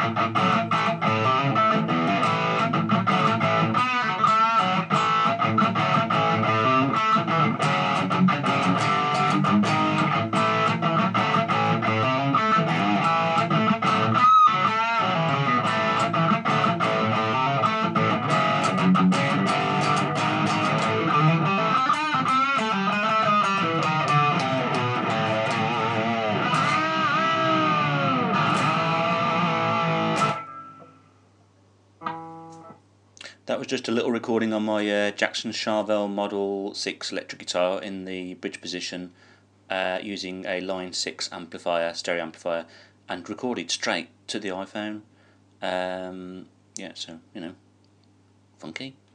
That was just a little recording on my Jackson Charvel Model 6 electric guitar in the bridge position, using a Line 6 amplifier, stereo amplifier, and recorded straight to the iPhone. Yeah, so, funky.